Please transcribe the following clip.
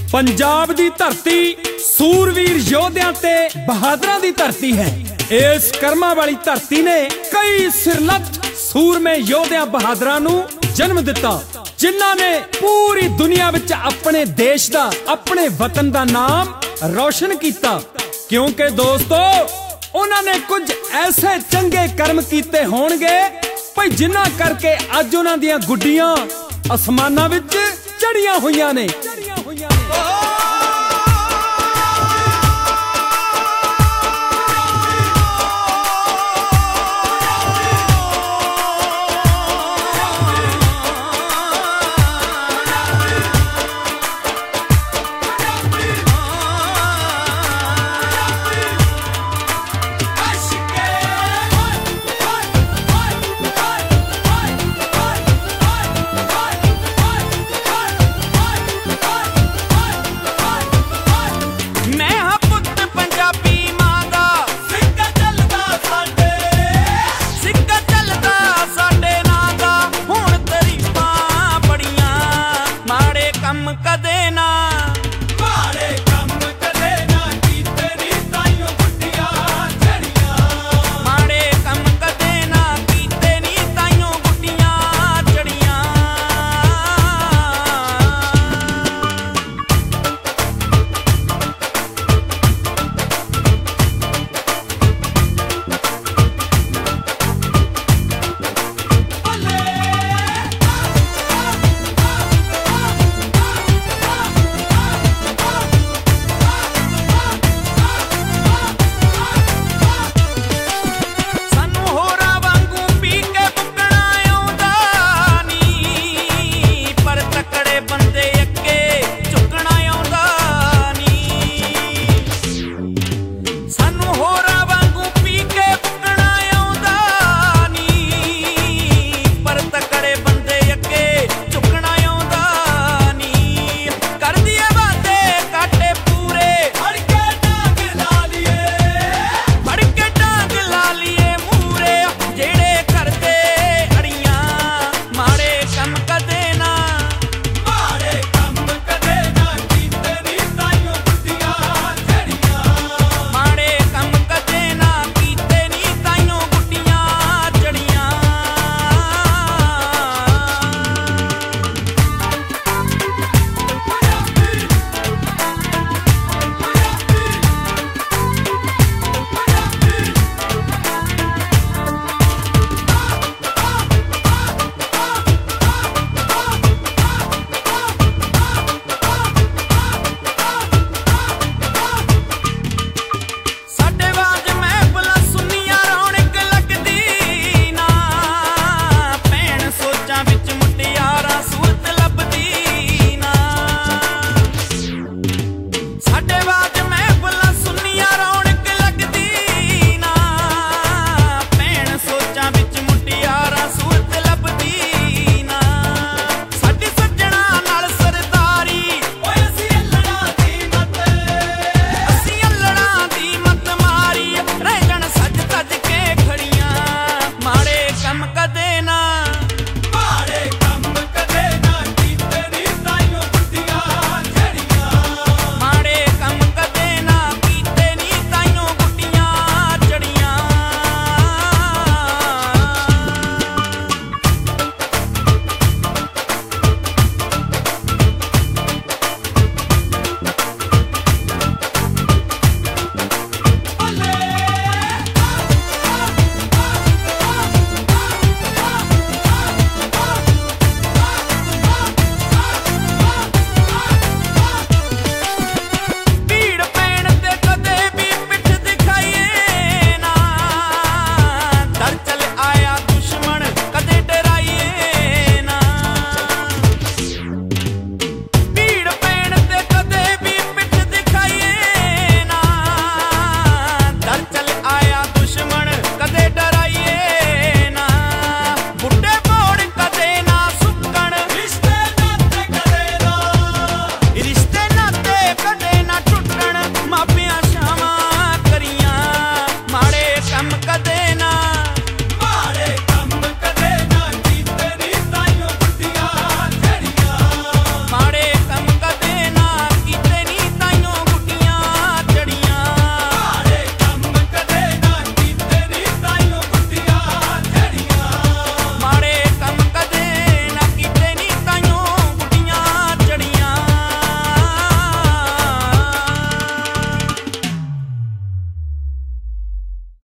पंजाब दी धरती सूरवीर योद्धियां ते बहादुरां दी धरती है। इस कर्मा वाली धरती ने कई सिरलथ सूरमे योद्धियां बहादुरां नूं जन्म दिता, जिन्हां ने पूरी दुनिया विच अपने देश दा, अपने वतन दा नाम रोशन किया। क्योंकि दोस्तों उन्होंने कुछ ऐसे चंगे कर्म कीते होणगे भाई जिन्हां करके अज उन्हां दियां गुड्डियां आसमानां विच चढ़ियां होईयां ने। कदे ना